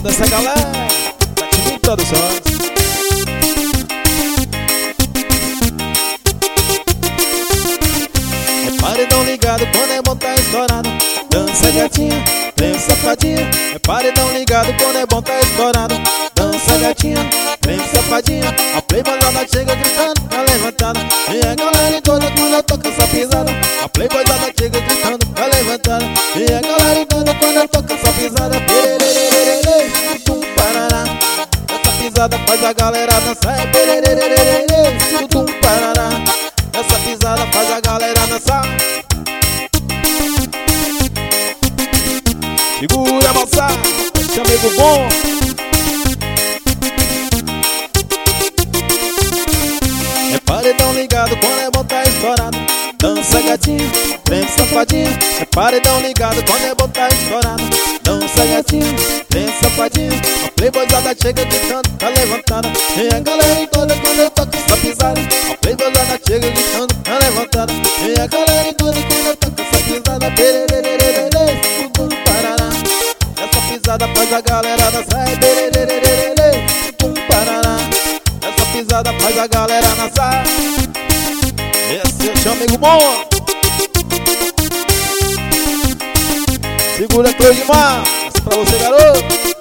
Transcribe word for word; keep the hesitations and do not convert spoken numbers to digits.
toda essa galera da Time Produções. É paredão ligado quando é bom tá estourado. Dança gatinha, vem safadinha. É paredão ligado quando é bom tá estourado. Dança gatinha, vem safadinha. A playboyzada chega gritando, tá levantada. E a galera toda quando eu toco essa pisada. A playboyzada chega gritando, tá levantada. E a galera toda quando eu toco essa pisada. Perererererê, tum parará. Essa pisada faz a galera dançar. Perererererê, tum parará. Essa pisada faz a galera dançar. Segura a moçada, esse amigo bom. É paredão ligado quando é bom tá estourado. Dança gatinha, vem safadinha. É paredão ligado quando é bom tá estourado. Dança gatinha, vem safadinha. A playboyzada chega gritando, tá levantada. E a galera toda quando eu toco essa pisada. A playboyzada chega gritando, tá levantada. E a galera toda quando eu toco essa pisada. Perererererê, tudo parará. Essa pisada faz a galera dançar. Perererererê, tudo parará. Essa pisada faz a galera dançar. Esse é o seu amigo bom. Segura Cleudimar, essa pra você, garoto.